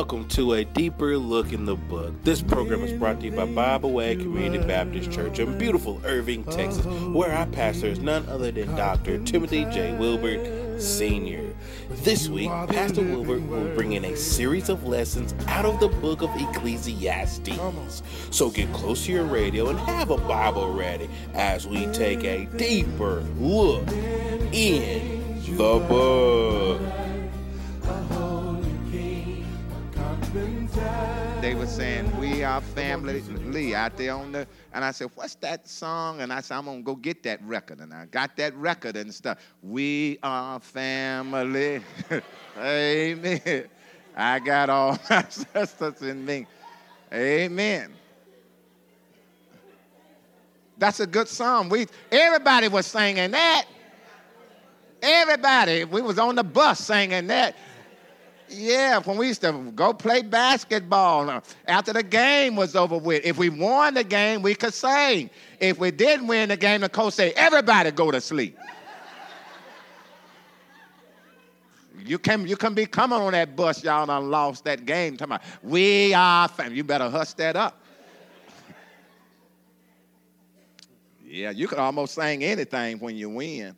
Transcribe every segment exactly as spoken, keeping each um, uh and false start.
Welcome to A Deeper Look in the Book. This program is brought to you by Bible Way Community Baptist Church in beautiful Irving, Texas, where our pastor is none other than Doctor Timothy J. Wilbert, Senior This week, Pastor Wilbert will bring in a series of lessons out of the book of Ecclesiastes. So get close to your radio and have a Bible ready as we take a deeper look in the book. They were saying, we are family, Lee, out there on the, and I said, what's that song? And I said, I'm going to go get that record. And I got that record and stuff. We are family. Amen. I got all my sisters in me. Amen. That's a good song. We, everybody was singing that. Everybody. We was on the bus singing that. Yeah, when we used to go play basketball, after the game was over with, if we won the game, we could sing. If we didn't win the game, the coach said, everybody go to sleep. You can you can be coming on that bus, y'all done lost that game. Talking about, we are family. You better hush that up. Yeah, you could almost sing anything when you win.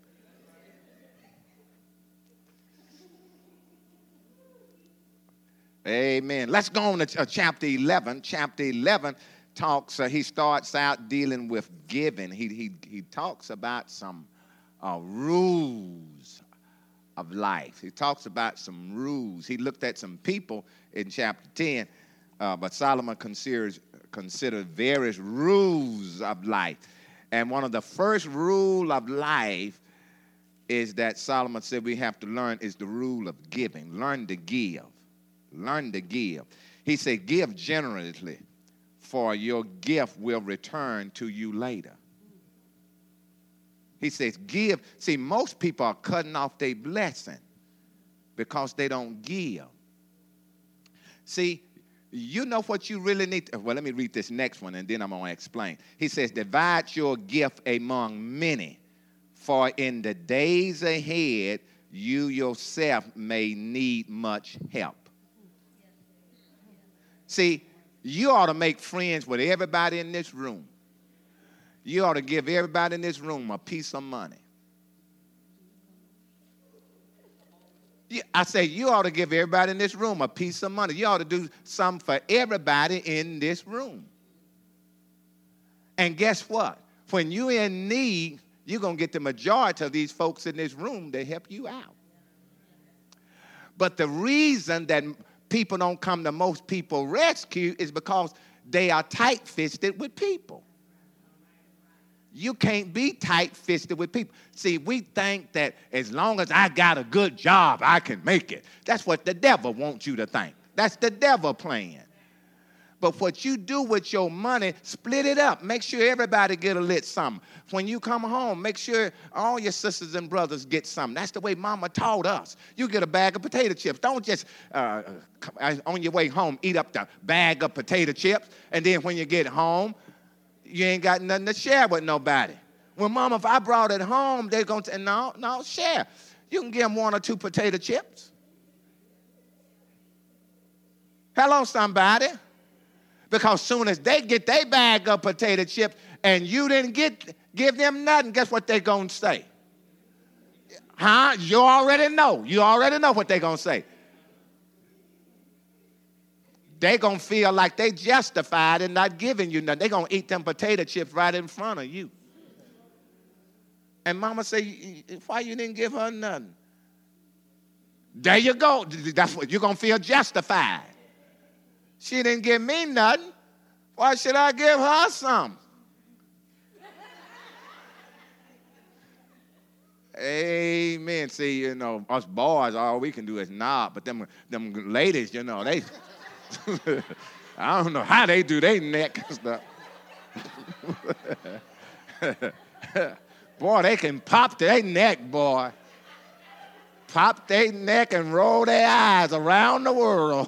Amen. Let's go on to uh, chapter eleven. Chapter eleven talks, uh, he starts out dealing with giving. He, he, he talks about some uh, rules of life. He talks about some rules. He looked at some people in chapter ten, uh, but Solomon considers considered various rules of life. And one of the first rule of life is that Solomon said we have to learn is the rule of giving. Learn to give. Learn to give. He said, give generously, for your gift will return to you later. He says, give. See, most people are cutting off their blessing because they don't give. See, you know what you really need to, well, let me read this next one, and then I'm going to explain. He says, divide your gift among many, for in the days ahead, you yourself may need much help. See, you ought to make friends with everybody in this room. You ought to give everybody in this room a piece of money. I say you ought to give everybody in this room a piece of money. You ought to do something for everybody in this room. And guess what? When you're in need, you're going to get the majority of these folks in this room to help you out. But the reason that people don't come to most people rescue is because they are tight-fisted with people. You can't be tight-fisted with people. See, we think that as long as I got a good job, I can make it. That's what the devil wants you to think. That's the devil plan. But what you do with your money, split it up. Make sure everybody get a little something. When you come home, make sure all your sisters and brothers get something. That's the way Mama taught us. You get a bag of potato chips. Don't just, uh, on your way home, eat up the bag of potato chips, and then when you get home, you ain't got nothing to share with nobody. Well, Mama, if I brought it home, they're going to, no, no, share. You can give them one or two potato chips. Hello, somebody. Because soon as they get their bag of potato chips and you didn't get give them nothing, guess what they're going to say? Huh? You already know. You already know what they're going to say. They're going to feel like they justified in not giving you nothing. They're going to eat them potato chips right in front of you. And Mama say, why you didn't give her nothing? There you go. That's what you're going to feel justified. She didn't give me nothing. Why should I give her some? Amen. See, you know, us boys, all we can do is nod, but them, them ladies, you know, they, I don't know how they do their neck and stuff. Boy, they can pop their neck, boy. Pop their neck and roll their eyes around the world.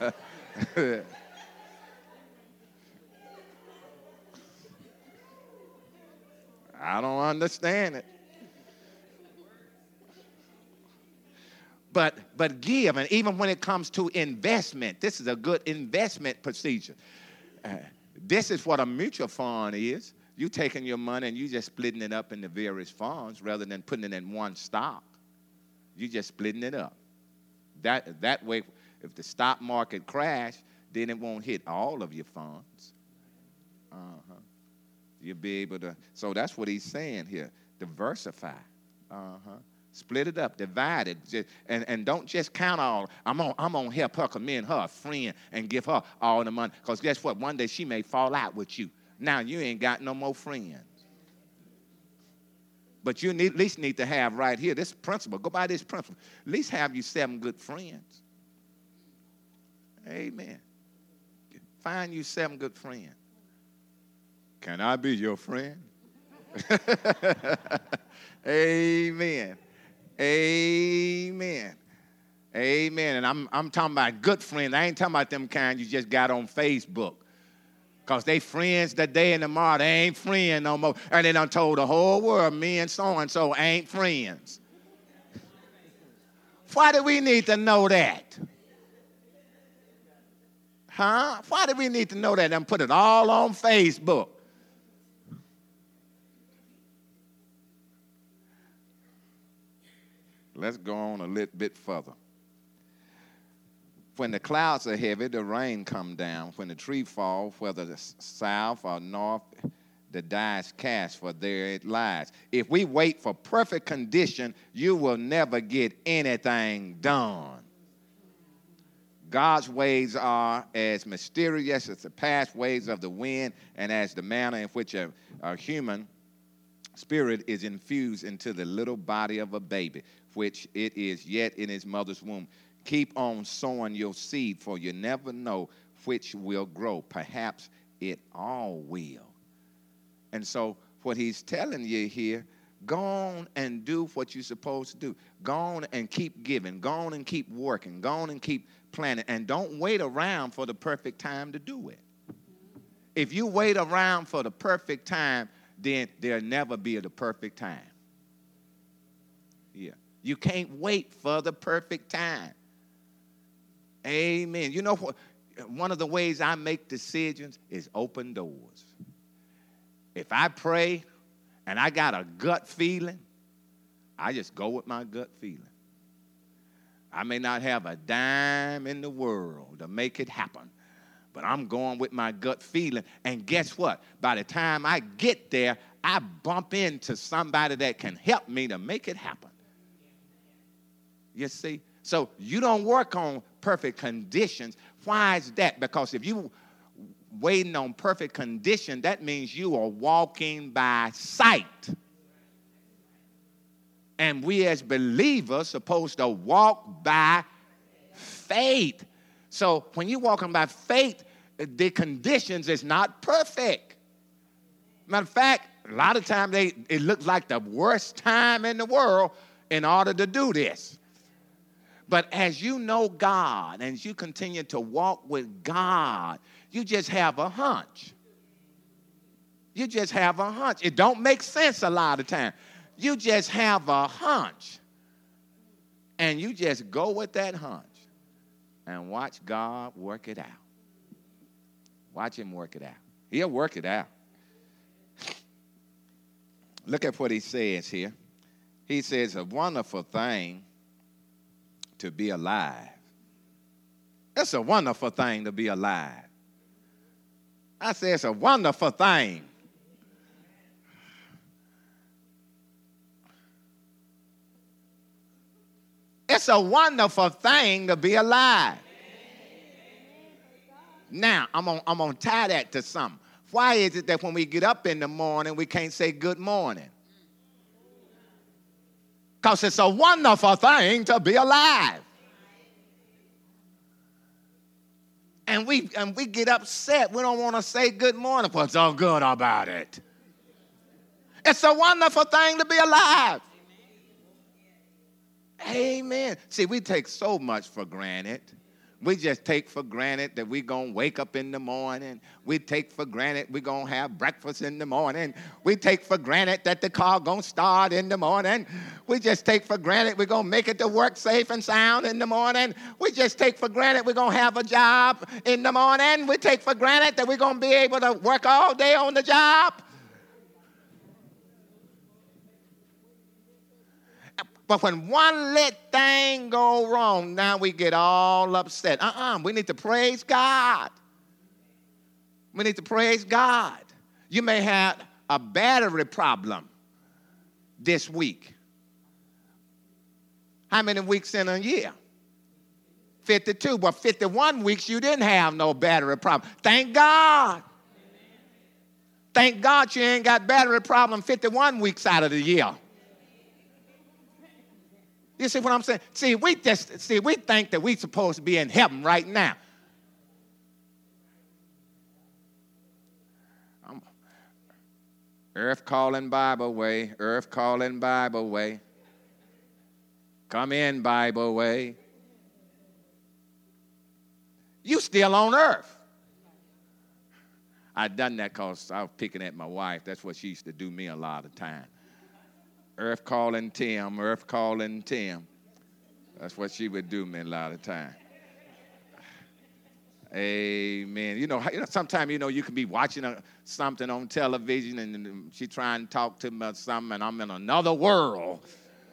I don't understand it. But but give. And even when it comes to investment, this is a good investment procedure. Uh, this is what a mutual fund is. You taking your money and you just splitting it up into various funds rather than putting it in one stock. You just splitting it up. That, that way, if the stock market crash, then it won't hit all of your funds. Uh-huh. You'll be able to, so that's what he's saying here. Diversify. Uh-huh. Split it up, divide it, just, and, and don't just count all. I'm on, I'm on help her, because me and her a friend, and give her all the money. Because guess what? One day she may fall out with you. Now you ain't got no more friends. But you need, at least need to have right here this principle. Go by this principle. At least have you seven good friends. Amen. Find you seven good friends. Can I be your friend? Amen. Amen. Amen. And I'm, I'm talking about good friends. I ain't talking about them kind you just got on Facebook. Because they friends today and tomorrow. They ain't friends no more. And they done told the whole world, me and so-and-so ain't friends. Why do we need to know that? Huh? Why do we need to know that and put it all on Facebook? Let's go on a little bit further. When the clouds are heavy, the rain come down. When the tree falls, whether the south or north, the die is cast, for there it lies. If we wait for perfect condition, you will never get anything done. God's ways are as mysterious as the past ways of the wind, and as the manner in which a, a human spirit is infused into the little body of a baby, which it is yet in his mother's womb. Keep on sowing your seed, for you never know which will grow. Perhaps it all will. And so what he's telling you here, go on and do what you're supposed to do. Go on and keep giving. Go on and keep working. Go on and keep planning. And don't wait around for the perfect time to do it. If you wait around for the perfect time, then there'll never be the perfect time. Yeah. You can't wait for the perfect time. Amen. You know what? One of the ways I make decisions is open doors. If I pray and I got a gut feeling, I just go with my gut feeling. I may not have a dime in the world to make it happen, but I'm going with my gut feeling. And guess what? By the time I get there, I bump into somebody that can help me to make it happen. You see? So you don't work on perfect conditions. Why is that? Because if you waiting on perfect condition, that means you are walking by sight. And we as believers supposed to walk by faith. So when you're walking by faith, the conditions is not perfect. Matter of fact, a lot of times they it looks like the worst time in the world in order to do this. But as you know God and as you continue to walk with God, you just have a hunch. You just have a hunch. It don't make sense a lot of time. You just have a hunch. And you just go with that hunch and watch God work it out. Watch him work it out. He'll work it out. Look at what he says here. He says, a wonderful thing to be alive. It's a wonderful thing to be alive. I say it's a wonderful thing. It's a wonderful thing to be alive. Now, I'm going I'm to tie that to something. Why is it that when we get up in the morning, we can't say good morning? Because it's a wonderful thing to be alive. And we, and we get upset. We don't want to say good morning. What's so good about it? It's a wonderful thing to be alive. Amen. See, we take so much for granted. We just take for granted that we're going to wake up in the morning. We take for granted we're going to have breakfast in the morning. We take for granted that the car going to start in the morning. We just take for granted we're going to make it to work safe and sound in the morning. We just take for granted we're going to have a job in the morning. We take for granted that we're going to be able to work all day on the job. But when one little thing go wrong, now we get all upset. Uh-uh, we need to praise God. We need to praise God. You may have a battery problem this week. How many weeks in a year? fifty-two. Well, fifty-one weeks you didn't have no battery problem. Thank God. Thank God you ain't got battery problem fifty-one weeks out of the year. You see what I'm saying? See, we just see we think that we're supposed to be in heaven right now. I'm, earth calling Bible way, earth calling Bible way. Come in, Bible way. You still on earth. I done that because I was picking at my wife. That's what she used to do me a lot of time. Earth calling Tim, earth calling Tim. That's what she would do me a lot of time. Amen. You know, you know sometimes, you know, you can be watching a, something on television and she trying to talk to me about something and I'm in another world.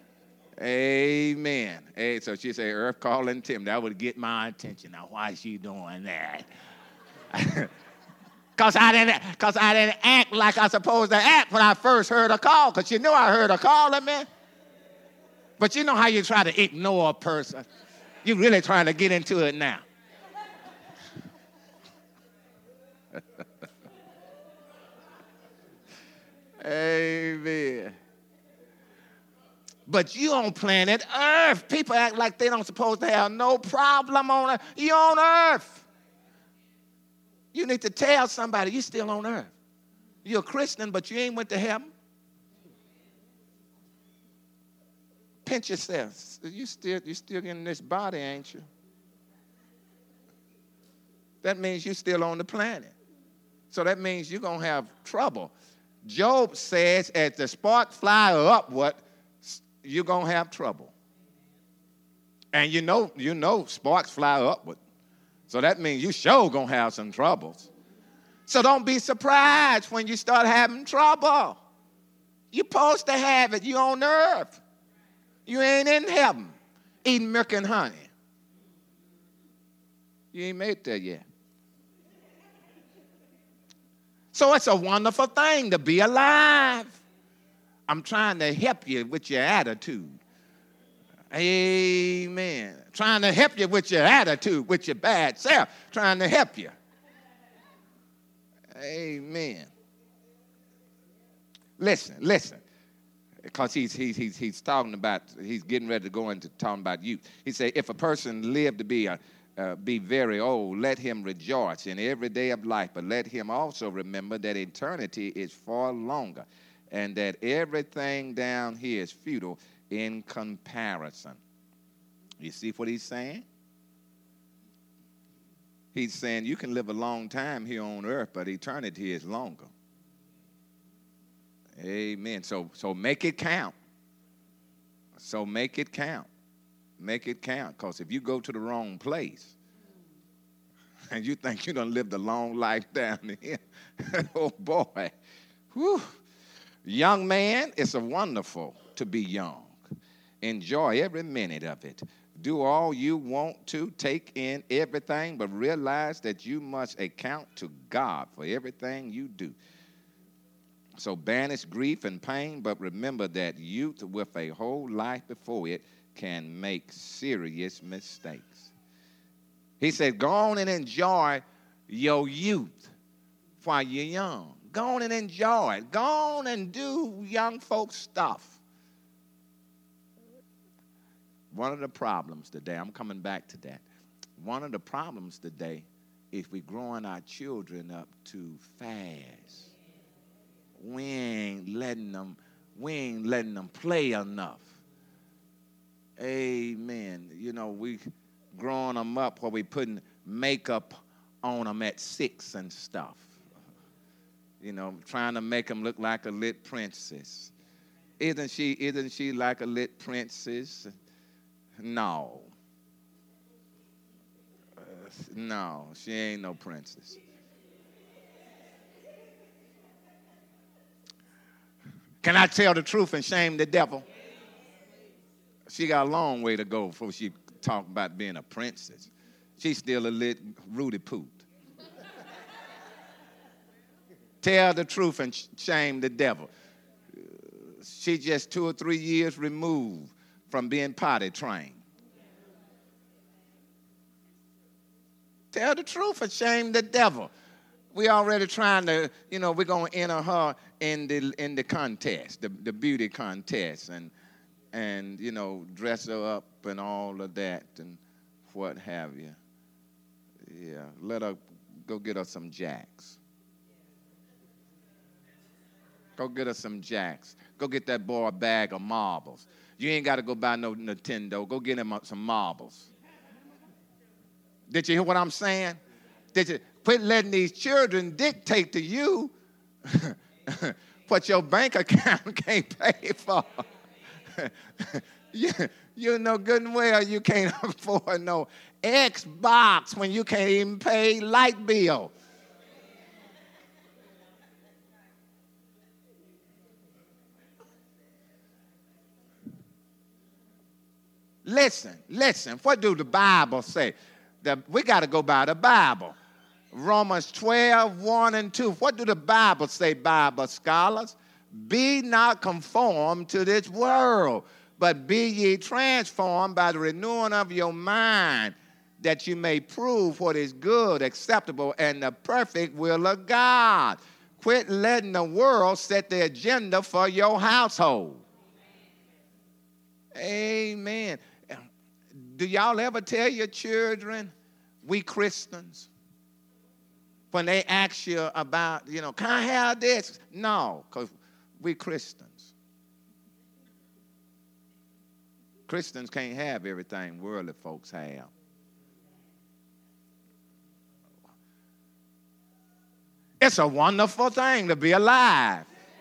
Amen. Hey, so she say, earth calling Tim. That would get my attention. Now, why is she doing that? Because I didn't, cause I didn't act like I was supposed to act when I first heard a call, because you knew I heard a calling me. But you know how you try to ignore a person. You're really trying to get into it now. Amen. But you on planet Earth. People act like they don't supposed to have no problem on Earth. You on Earth. You need to tell somebody you're still on earth. You're a Christian, but you ain't went to heaven. Pinch yourself. You still, you still in this body, ain't you? That means you're still on the planet. So that means you're going to have trouble. Job says, as the sparks fly upward, you're going to have trouble. And you know, you know sparks fly upward. So that means you sure gonna have some troubles. So don't be surprised when you start having trouble. You're supposed to have it. You're on earth. You ain't in heaven eating milk and honey. You ain't made that yet. So it's a wonderful thing to be alive. I'm trying to help you with your attitude. Amen. Trying to help you with your attitude, with your bad self. Trying to help you. Amen. Listen, listen. Because he's, he's, he's, he's talking about, he's getting ready to go into talking about youth. He said, if a person live to be, a, uh, be very old, let him rejoice in every day of life. But let him also remember that eternity is far longer and that everything down here is futile in comparison. You see what he's saying? He's saying you can live a long time here on earth, but eternity is longer. Amen. So, so make it count. So make it count. Make it count. Because if you go to the wrong place and you think you're going to live the long life down here, oh boy. Whew. Young man, it's a wonderful to be young. Enjoy every minute of it. Do all you want to. Take in everything, but realize that you must account to God for everything you do. So banish grief and pain, but remember that youth with a whole life before it can make serious mistakes. He said, go on and enjoy your youth while you're young. Go on and enjoy it. Go on and do young folks stuff. One of the problems today, I'm coming back to that. One of the problems today is we're growing our children up too fast. We ain't letting them, we ain't letting them play enough. Amen. You know, we growing them up where we putting makeup on them at six and stuff. You know, trying to make them look like a lit princess. Isn't she, isn't she like a lit princess? No. Uh, no, she ain't no princess. Can I tell the truth and shame the devil? She got a long way to go before she talk about being a princess. She's still a lit Rudy Poot. Tell the truth and shame the devil. She's just two or three years removed from being potty trained. Tell the truth and shame the devil. We already trying to, you know, we're going to enter her in the in the contest, the, the beauty contest, and, and, you know, dress her up and all of that and what have you. Yeah, let her go get her some jacks. Go get her some jacks. Go get that boy a bag of marbles. You ain't got to go buy no Nintendo. Go get him some marbles. Did you hear what I'm saying? Did you quit letting these children dictate to you what your bank account can't pay for? you, you know good and well you can't afford no Xbox when you can't even pay light bill. Listen, listen. What do the Bible say? The, we got to go by the Bible. Romans twelve, one and two. What do the Bible say, Bible scholars? Be not conformed to this world, but be ye transformed by the renewing of your mind, that you may prove what is good, acceptable, and the perfect will of God. Quit letting the world set the agenda for your household. Amen. Do y'all ever tell your children, we Christians? When they ask you about, you know, can I have this? No, because we Christians. Christians can't have everything worldly folks have. It's a wonderful thing to be alive.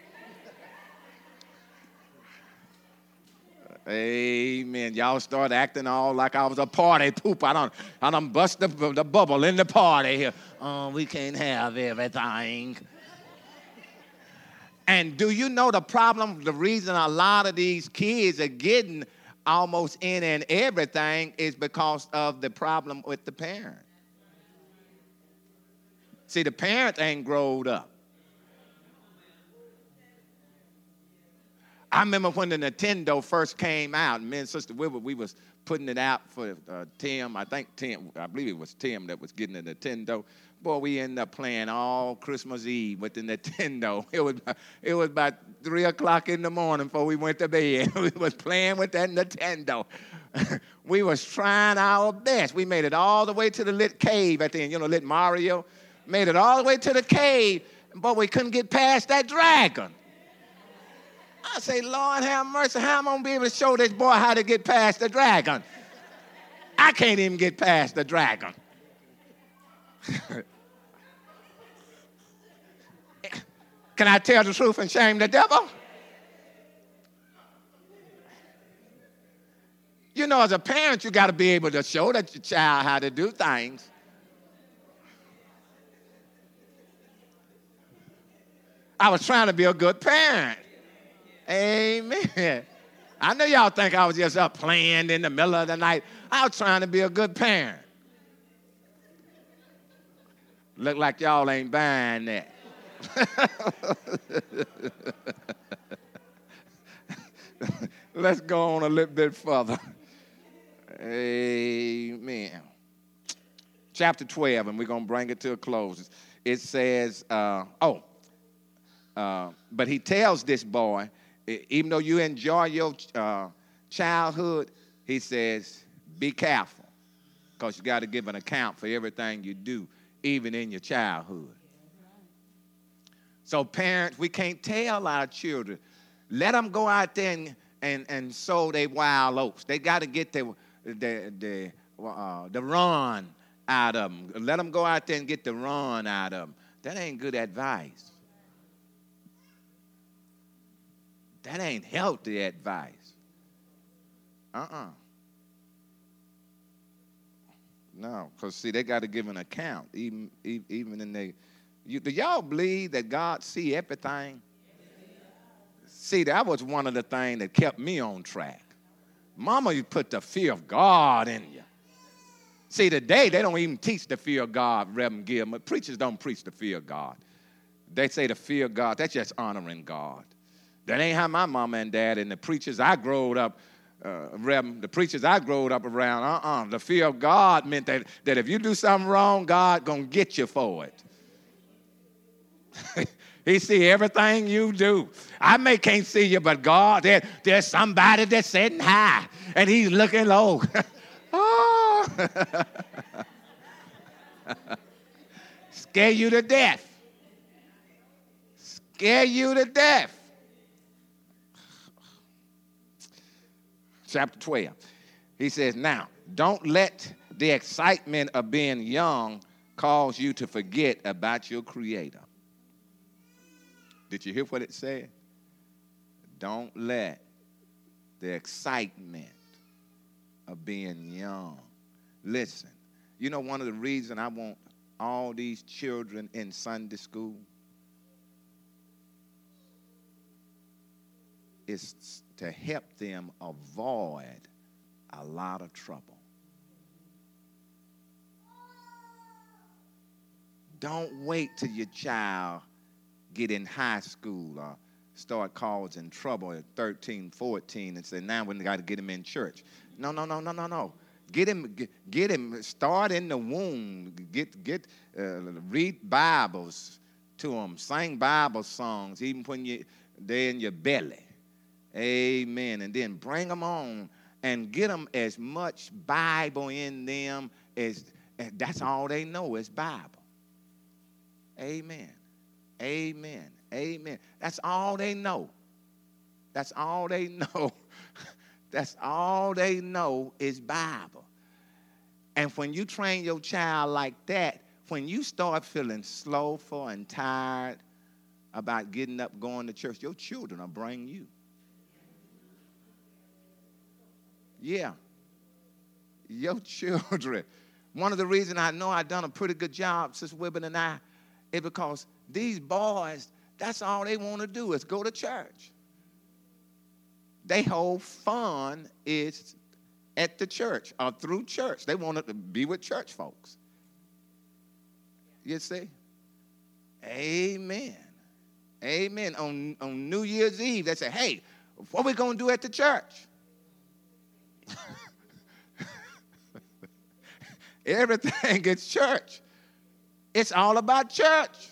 Amen. Y'all start acting all like I was a party poop. I don't, I don't bust the, the bubble in the party here. Oh, we can't have everything. And do you know the problem, the reason a lot of these kids are getting almost in and everything is because of the problem with the parent. See, the parent ain't growed up. I remember when the Nintendo first came out, and me and Sister Wilbur, we was putting it out for uh, Tim. I think Tim, I believe it was Tim that was getting the Nintendo. Boy, we ended up playing all Christmas Eve with the Nintendo. It was, it was about three o'clock in the morning before we went to bed. We was playing with that Nintendo. We was trying our best. We made it all the way to the lit cave at the end, you know, lit Mario. Made it all the way to the cave, but we couldn't get past that dragon. I say, Lord have mercy, how am I going to be able to show this boy how to get past the dragon? I can't even get past the dragon. Can I tell the truth and shame the devil? You know, as a parent, you got to be able to show that your child how to do things. I was trying to be a good parent. Amen. I know y'all think I was just up playing in the middle of the night. I was trying to be a good parent. Look like y'all ain't buying that. Let's go on a little bit further. Amen. Chapter twelve, and we're going to bring it to a close. It says, uh, oh, uh, but he tells this boy, even though you enjoy your uh, childhood, he says, be careful, because you got to give an account for everything you do, even in your childhood. So parents, we can't tell our children, let them go out there and, and, and sow their wild oats. They got to get their, their, their uh, the run out of them. Let them go out there and get the run out of them. That ain't good advice. That ain't healthy advice. Uh-uh. No, because, see, they got to give an account, even, even in they. You, do y'all believe that God see everything? See, that was one of the things that kept me on track. Mama, you put the fear of God in you. See, today, they don't even teach the fear of God, Reverend Gilman. Preachers don't preach the fear of God. They say the fear of God, that's just honoring God. That ain't how my mama and dad and the preachers I growed up, uh, Reverend, the preachers I growed up around, uh-uh. The fear of God meant that, that if you do something wrong, God gonna get you for it. He see everything you do. I may can't see you, but God, there, there's somebody that's sitting high, and he's looking low. Oh. Scare you to death. Scare you to death. Chapter twelve. He says, now, don't let the excitement of being young cause you to forget about your Creator. Did you hear what it said? Don't let the excitement of being young. Listen, you know one of the reasons I want all these children in Sunday school is to help them avoid a lot of trouble. Don't wait till your child get in high school or start causing trouble at thirteen, fourteen and say, now we got to get him in church. No, no, no, no, no, no. Get him, get, get him, start in the womb. Get, get, uh, read Bibles to them. Sing Bible songs even when you, they're in your belly. Amen. And then bring them on and get them as much Bible in them as, as that's all they know is Bible. Amen. Amen. Amen. That's all they know. That's all they know. That's all they know is Bible. And when you train your child like that, when you start feeling slowful and tired about getting up, going to church, your children will bring you. Yeah. Your children. One of the reasons I know I've done a pretty good job, Sister Wibbin and I, is because these boys, that's all they want to do is go to church. Their whole fun is at the church or through church. They want to be with church folks. You see? Amen. Amen. On, on New Year's Eve, they say, hey, what are we going to do at the church? Everything is church. It's all about church.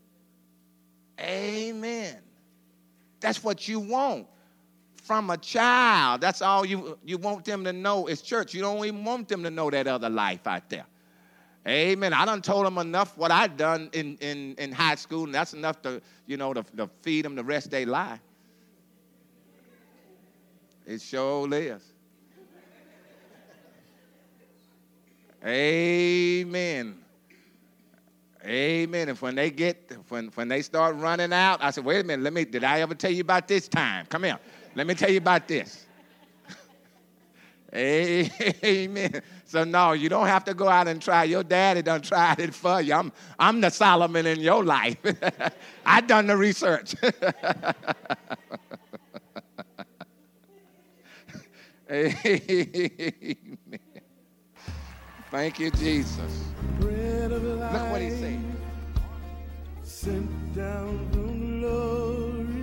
Amen. That's what you want from a child. That's all you, you want them to know is church. You don't even want them to know that other life out there. Amen. I done told them enough what I done in, in, in high school, and that's enough to, you know, to, to feed them the rest of their life. It sure is. Amen. Amen. And when they get, when, when they start running out, I said, wait a minute, let me, did I ever tell you about this time? Come here. Let me tell you about this. Amen. So no, you don't have to go out and try. Your daddy done tried it for you. I'm, I'm the Solomon in your life. I done the research. Amen. Thank you, Jesus. Look what he said. Sent down from glory.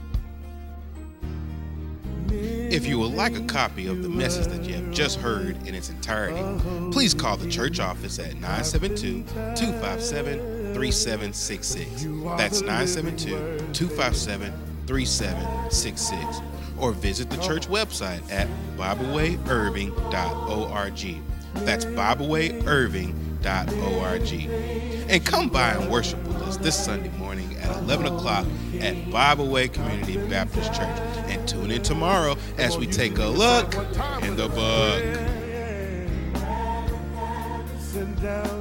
If you would like a copy of the message that you have just heard in its entirety, please call the church office at nine seven two, two five seven, three seven six six. That's nine seven two, two five seven, three seven six six. Or visit the church website at bible way irving dot org. That's bible way irving dot org. And come by and worship with us this Sunday morning at eleven o'clock at Bible Way Community Baptist Church. And tune in tomorrow as we take a look in the book. down